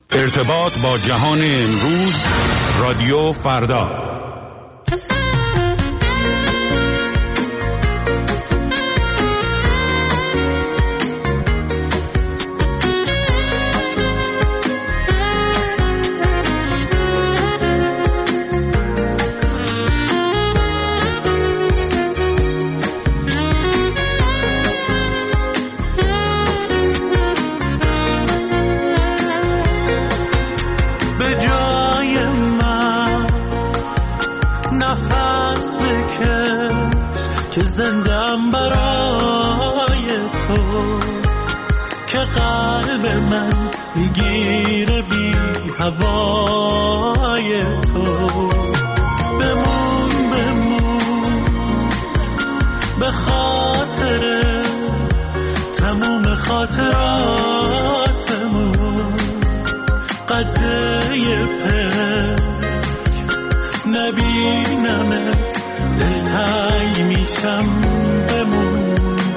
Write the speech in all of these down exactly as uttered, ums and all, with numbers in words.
ارتباط با جهان امروز، رادیو فردا. زندم برای تو که قلب من میگیره بی هوای تو. بمون بمون به خاطر تموم خاطراتمون، قده پک نبینمت دلتنگ میشم. بمون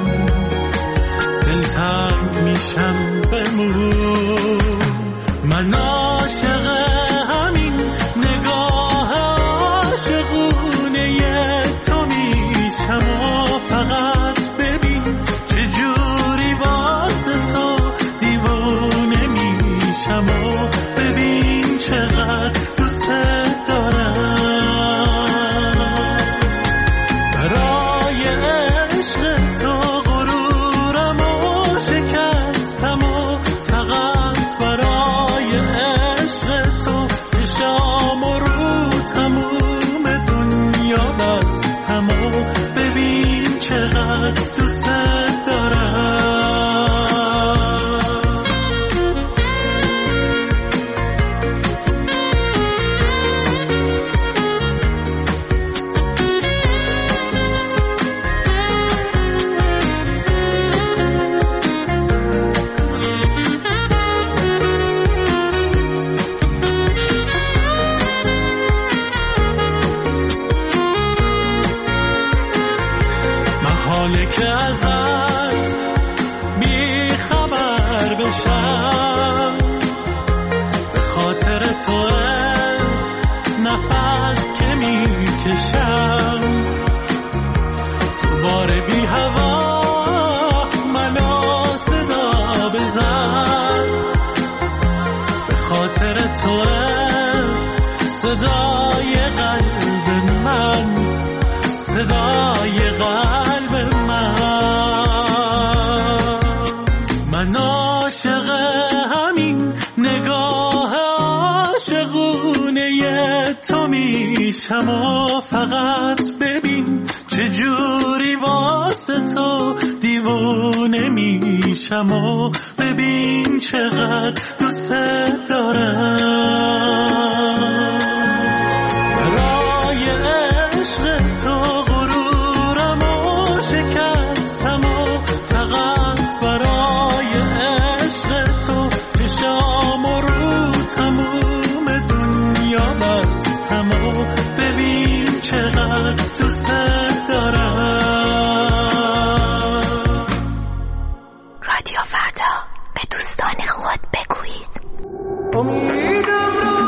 دلتنگ میشم. بمون من عاشق همین نگاه عاشقونه تو میشم و فقط ببین چجوری واسه تو دیوونه میشم و ببین چقدر دوست دارم. ببین چقدر دوست دارم. حاله که ازت بی خبر بشم، به خاطر تو نفس که میکشم. تو بار بی هوا منو صدا بزن، به خاطر تو صدای قلب من، صدای قلب من عاشق همین نگاه عاشقونه تو میشم و فقط ببین چجوری واسه تو دیوونه میشم و ببین چقدر دوست دارم. برای عشق تو غرورم و شکستم و فقط برای عشق تو چشام رو تموم دنیا بستم و ببین چقدر دوست دارم. رادیو فردا، به دوستان خود بگویید. امیدم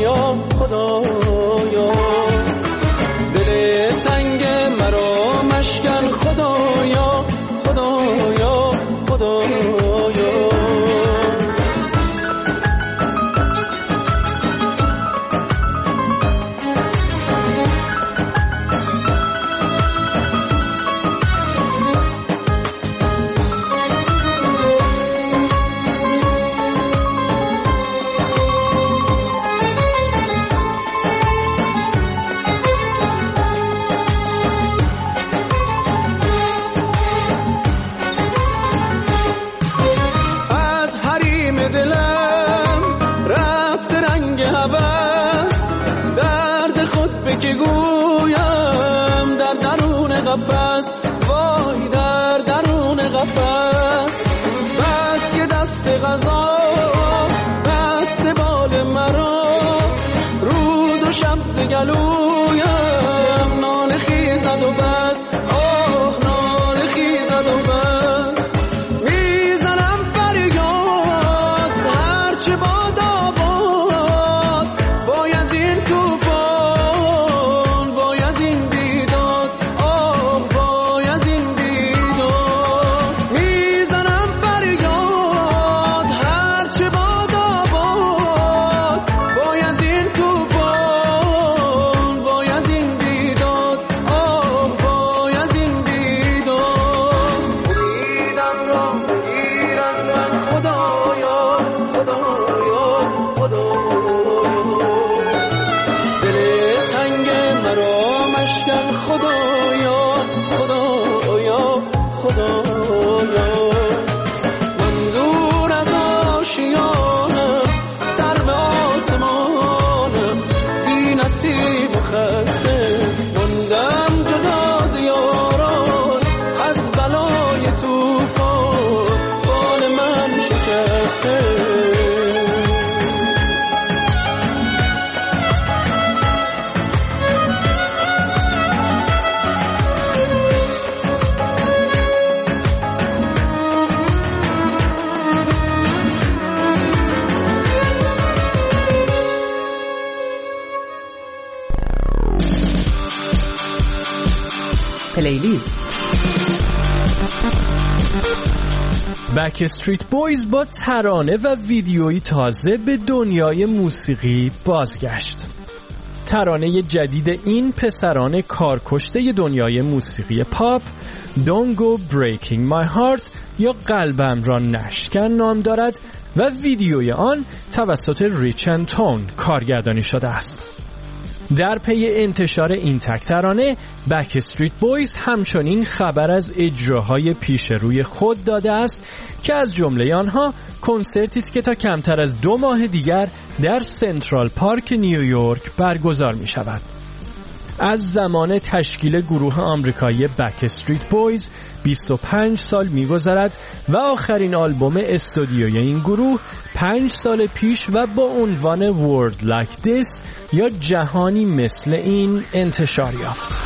خدایا خدایا دل تنگ مرا مشکن خدایا خدایا خدایا که گویم در درون قفس وای در درون قفس بس که دست غذا دست بال مرا روز و شب ز گلویم نان خیزد و بس آه نان خیزد و بس میزنم فریاد هرچه باد آباد باید این توفان پلیلیست. بکستریت بویز با ترانه و ویدیویی تازه به دنیای موسیقی بازگشت. ترانه جدید این پسران کارکشته دنیای موسیقی پاپ Don't Go Breaking My Heart یا قلبم را نشکن نام دارد و ویدیوی آن توسط ریچ اند تون کارگردانی شده است. در پی انتشار این تک ترانه بکستریت بویز همچنین خبر از اجراهای پیش روی خود داده است که از جمله آنها کنسرتی است که تا کمتر از دو ماه دیگر در سنترال پارک نیویورک برگزار می شود. از زمان تشکیل گروه آمریکایی بکستریت بویز بیست و پنج سال می‌گذرد و آخرین آلبوم استودیویی این گروه پنج سال پیش و با عنوان World Like This یا جهانی مثل این انتشار یافت.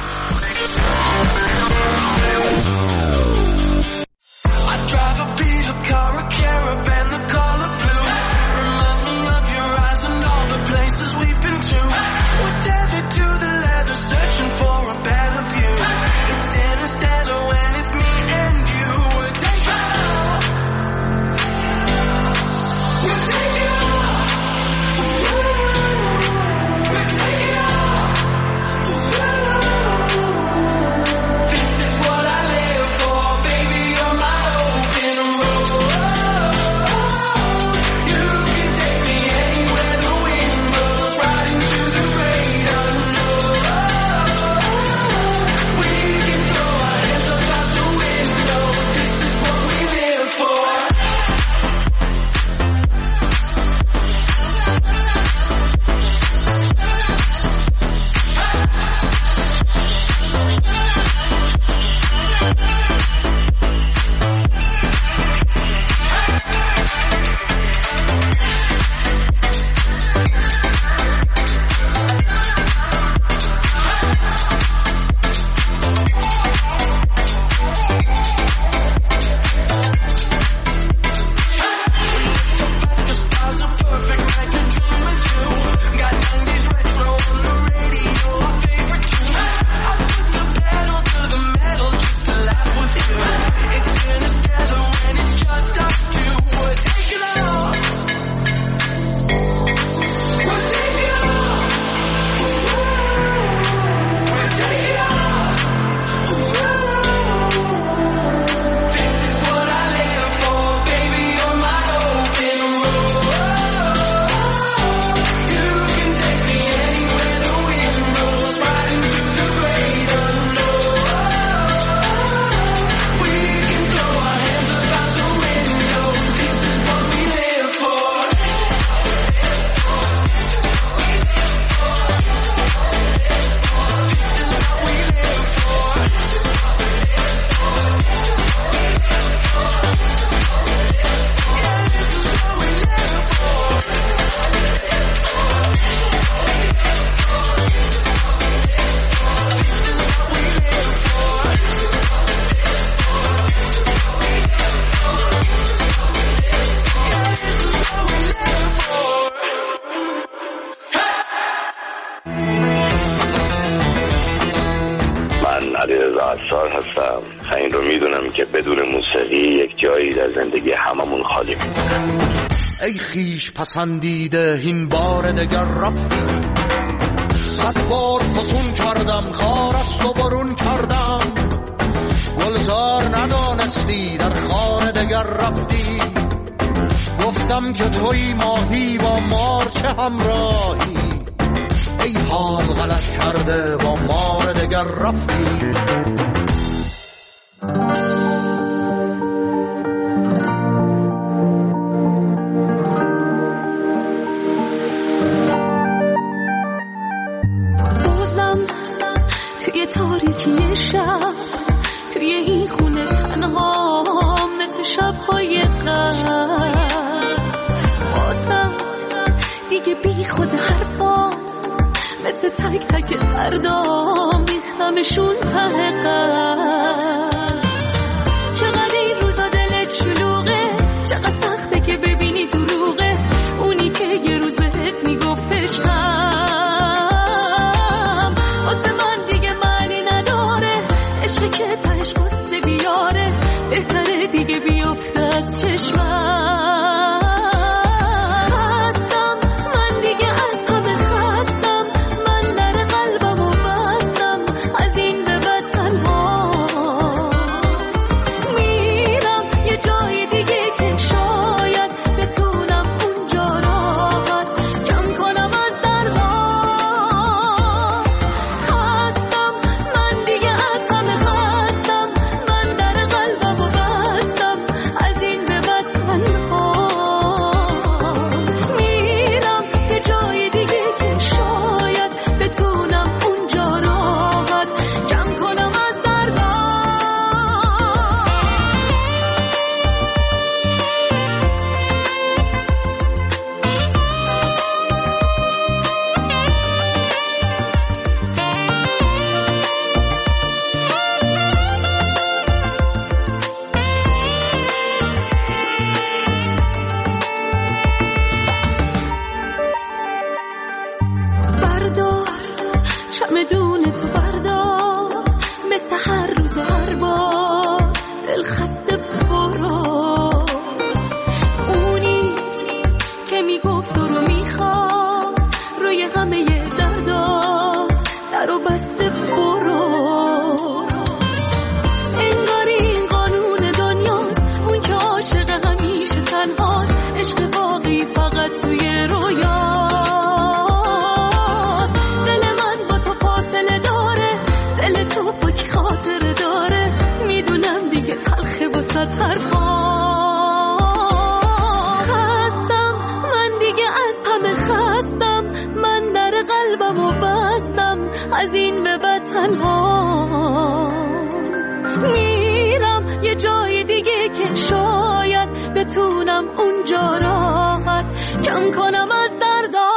علیرضا عصار هستم. این رو میدونم که بدون موسیقی یک جایی در زندگی هممون خالی میمونه. ای خیش پسندیده این بار دگر رفتی، صد بار فسون کردم خار از تو برون کردم، گلزار ندانستی در خار دگر رفتی، گفتم که توی ماهی با مار چه همراهی، ای حال غلط کرده با مار دگر رفتی. توی تاریکی شب، توی این خونه تنها مثل شب‌های قبل، بازم دیگه بی خود حرفا مثل تک تک دردام ریختمشون ته قلب. چقدر این روزا دلت شلوغه، چقدر سخته که ببینی دروغه اونی که یه روز بهت میگفت عشقم. که تهش قصه بیاره، بهتره دیگه بیفته از چشمم. خستم من دیگه از همه، خستم من در قلبمو بستم، از این به بعد تنها میرم یه جای دیگه که شاید بتونم اونجا راحت کم کنم از دردام. خستم من دیگه از چمدون تو بردار، مثل هر روز و هر بار دل خسته برو. اونی که میگفت رو میخواد روی همه دردا درو بسته برو. انگار این قانون دنیاست، اون که عاشق همیشه تنهاست، عشق باقی فقط توی رویا. خستم من دیگه از همه، خستم من در قلبمو بستم، از این به بعد تنها میرم یه جای دیگه که شاید بتونم اونجا راحت کم کنم از دردام.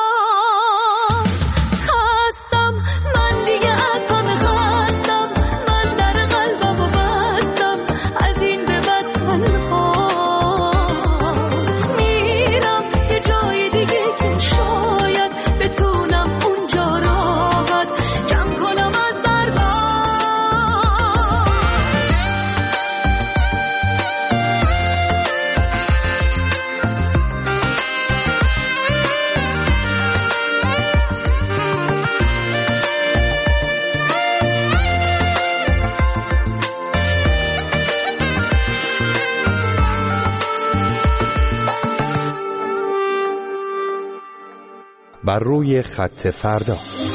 بر روی خط فردا.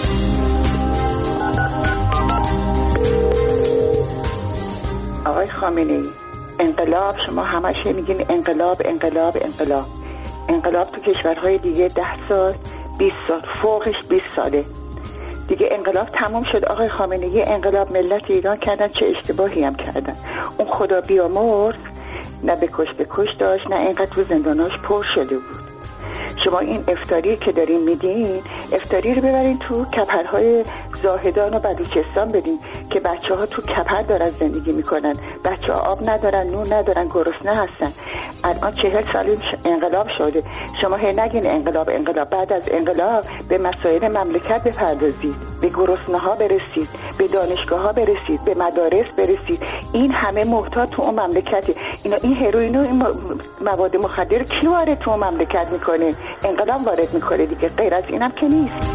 آقای خامنه‌ای، انقلاب، شما همش میگین انقلاب انقلاب انقلاب انقلاب تو کشورهای دیگه ده سال بیست سال فوقش بیست ساله دیگه انقلاب تموم شد. آقای خامنه‌ای، انقلاب ملت ایران کردن، چه اشتباهی هم کردن. اون خدا بیامرز نه به کش به کش داشت، نه اینقدر تو زنداناش پر شده بود. شما این افتاری که دارین میدین، افتاری رو ببرین تو کپرهای زاهدان و بلوچستان بدیم که بچه ها تو کپر دارن زندگی میکنن، بچه ها آب ندارن، نون ندارن، گرسنه هستن. الان چهل سال انقلاب شده، شما هی نگین انقلاب انقلاب. بعد از انقلاب به مسائل مملکت بپردازید، به گرسنه ها برسید، به دانشگاه ها برسید، به مدارس برسید. این همه محتاج تو اون مملکته. اینا این هروئین و این مواد مخدر کی وارد تو اون مملکت میکنه؟ انقلاب وارد میکنه دیگه، غیر از اینم که نیست.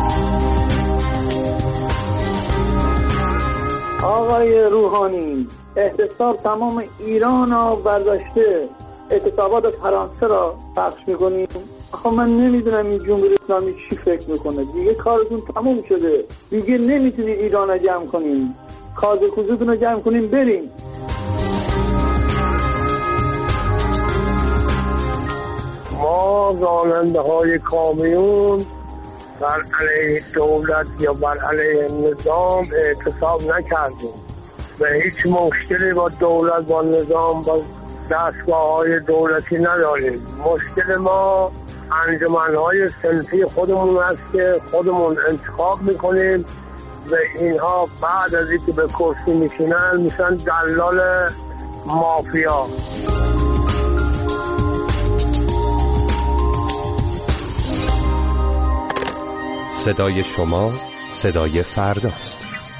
آقای روحانی، احتساب تمام ایران را برداشته، اعتصابات فرانسه را پخش میکنیم. آخه من نمیدونم این جمهوری اسلامی چی فکر میکنه. دیگه کارتون تموم شده، دیگه نمیتونید ایران را جمع کنیم. کاز کوزتون رو جمع کنیم بریم. ما راننده های کامیون بر علیه دولت یا بر علیه نظام اعتصاب نکردیم و هیچ مشکلی با دولت با نظام با دستگاه های دولتی نداریم. مشکل ما انجمن های صنفی خودمون است که خودمون انتخاب میکنیم و اینها بعد از اینکه به کرسی میشینن میشن دلال مافیا. صدای شما صدای فرداست.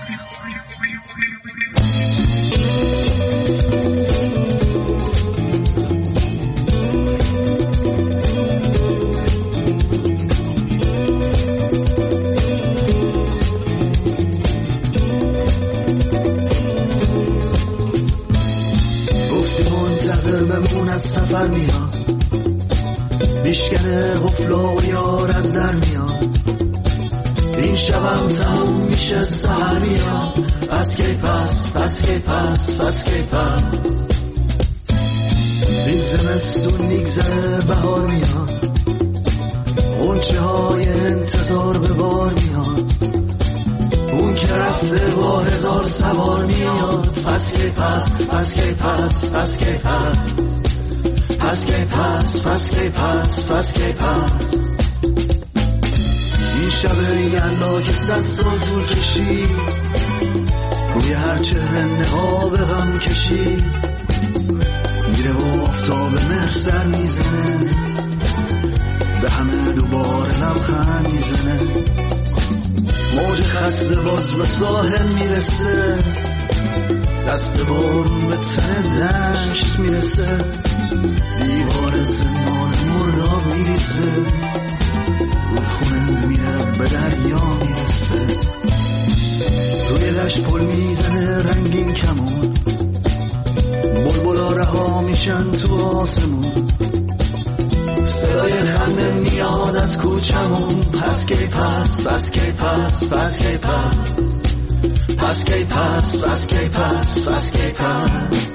گفتی منتظر بمون از سفر میاد، بیشکنه غفل و یار از در میاد، این شبم تموم میشه سهر میاد، پس کی پس پس کی پس پس کی پس این زمستون میگذره بهار میاد، غنچه های انتظار به بار میاد، اون که رفته با هزار سوار میاد، پس کی پس پس کی پس پس کی پس پس کی پس پس کی پس پس کی پس این شب یلدا که صد سال طول کشید، روی هر چهره نقاب غم کشید، میره و آفتاب مهر سر میزنه، به همه دوباره لبخند میزنه، موج خسته باز به ساحل میرسه، دست بارون به تن دشت میرسه، دیوار زمان مرداب میریزه، رودخونه میره به دریا میرسه، روی دشت پل میزنه رنگین کمون، بلبلا رها میشن تو آسمون، صدای خنده میاد از کوچمون، پس کی پس پس کی پس پس کی پس پس کی پس پس کی پس پس کی پس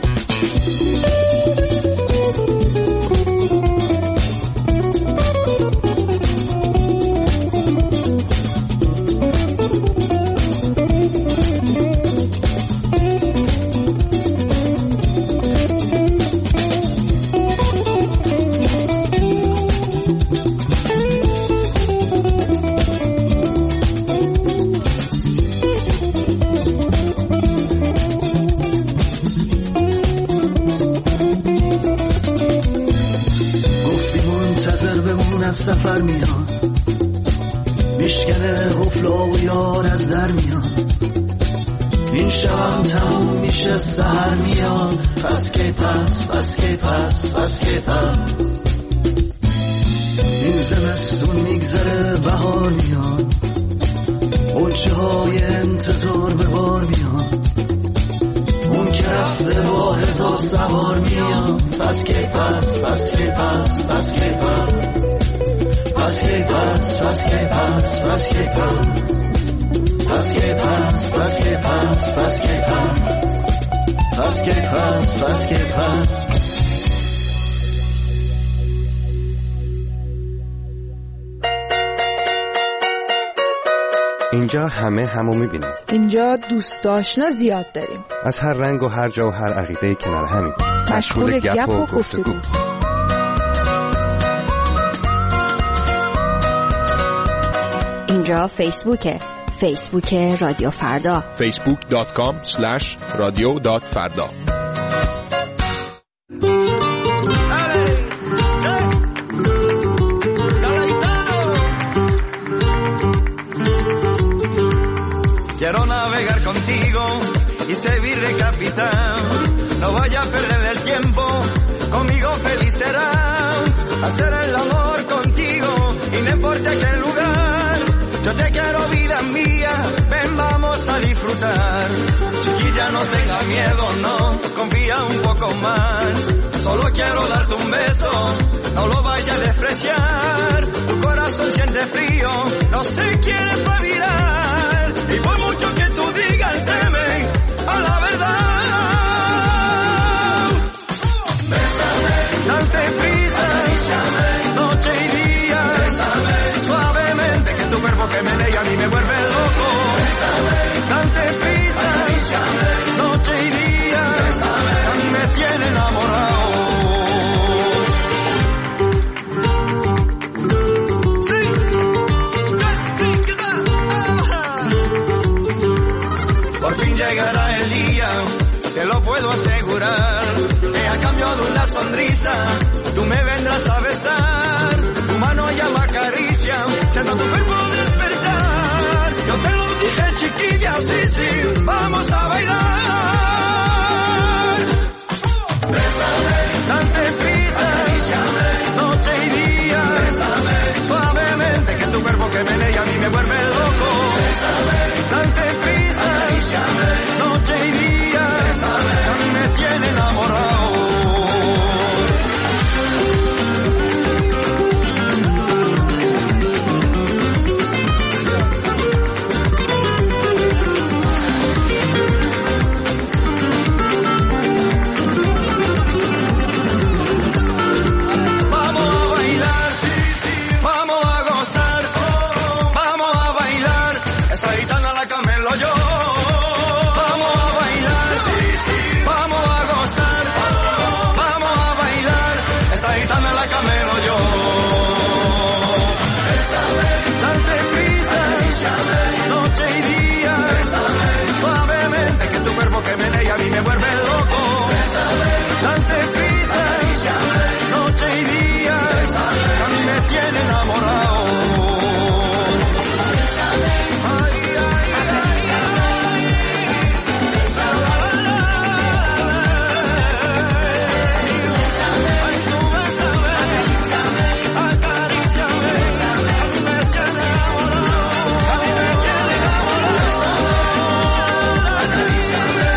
سفر میاد، میشکنه غفلا و یار از در میاد، این شبم تموم میشه سهر میاد، پس کی پس پس کی پس پس کی پس این زمستون میگذره بهار میاد، غنچه های انتظار به بار میاد، اون که رفته با هزار سوار میاد، پس کی پس پس کی پس پس کی پس پس کی پس پس کی پس پس کی پس پس کی پس پس کی پس پس کی پس پس کی پس پس کی پس اینجا همه همو میبینیم. اینجا دوست آشنا زیاد داریم. از هر رنگ و هر جا و هر عقیده کنار همیم. مشغول گپ و گفتگو. اینجا فیسبوکه. فیسبوک رادیو فردا فیسبوک دات کام اسلش رادیو دات فردا. Quiero navegar contigo y servir de capitán. No vaya a perder el tiempo, conmigo feliz será. Hacer el amor contigo y no importa qué lugar. Yo te quiero, vida mía, ven vamos a disfrutar. Chiquilla, no tenga miedo, no, confía un poco más. Solo quiero darte un beso, no lo vayas a despreciar. Tu corazón siente frío, no se quiere espabilar. Y por mucho que tú digas, teme a la verdad. Bésame, date prisa, acaríciame, noche y día. Bésame, suavemente, que tu cuerpo que menea a mí me vuelve loco. Bésame, date prisa, acaríciame, noche y día. Bésame, a mí me tiene enamorado. Por fin llegará el día, te lo puedo asegurar, que a cambio de una sonrisa, tú me vendrás a besar, tu mano ya me acaricia, siento tu cuerpo despertar, yo te lo dije chiquilla, sí, sí, vamos a bailar. Bésame, date prisa, acaríciame, noche y día, bésame, suavemente, que tu cuerpo que menea a mí me vuelve loco. Bésame, date prisa, acaríciame, noche y día, bésame, a mí me tiene enamorado. Que menea a mí me vuelve loco. Bésame, date prisa, acaríciame, noche y día, bésame, a mí me tiene enamorado. Ay, ay, ay, ay, ay, tú bésame, acaríciame, a mí me tiene enamorado, a mí me tiene enamorado. Acaríciame.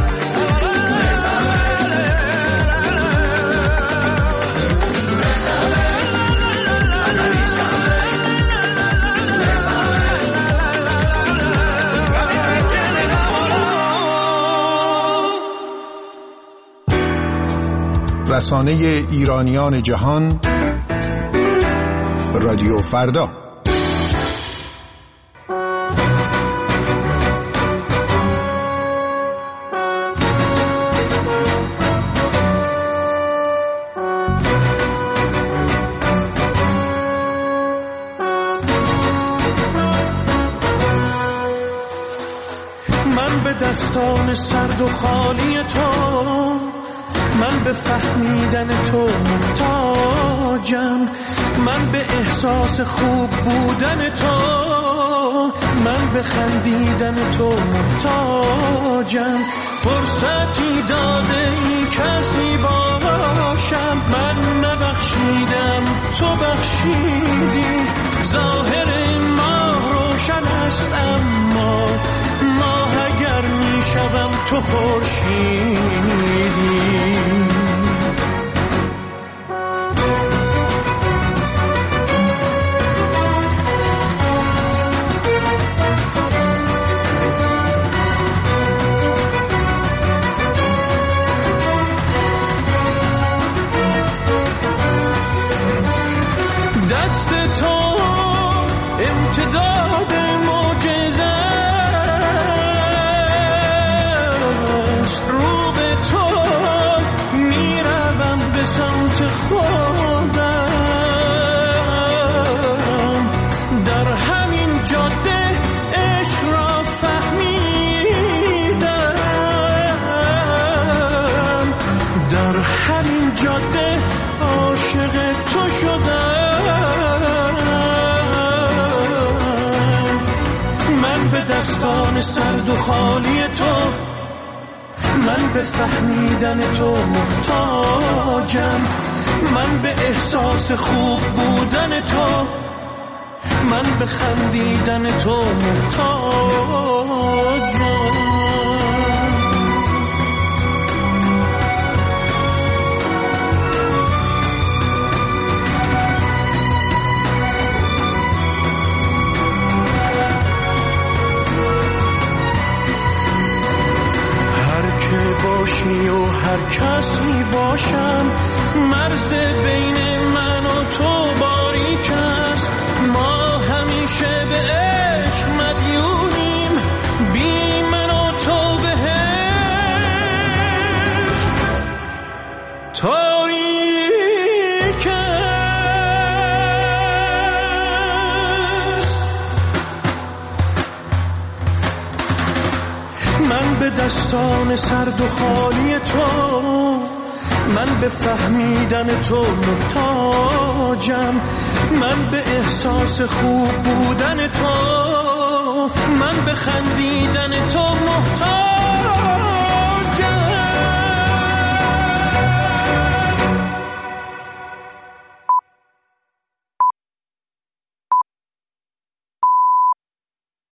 رسانه ایرانیان جهان رادیو فردا. من به دستان سرد و خالی تو، من به فهمیدن تو محتاجم، من به احساس خوب بودن تو، من به خندیدن تو محتاجم. فرصتی داده ای کسی باشم، من نبخشیدم تو بخشیدی. ظاهر ما روشن است اما ماه اگر می شوم تو خورشیدی. دست تو امتداد معجزه است، رو به تو من به دستان سرد و خالی تو، من به فهمیدن تو محتاجم، من به احساس خوب بودن تو، من به خندیدن تو محتاجم. باشی و هر کسی باشم، مرز بین من و تو باریک است. ما همیشه به عشق مدیونیم، بی من و تو بهشت تاریک است. من به دستان سرد و خالی تو، من به فهمیدن تو محتاجم، من به احساس خوب بودن تو، من به خندیدن تو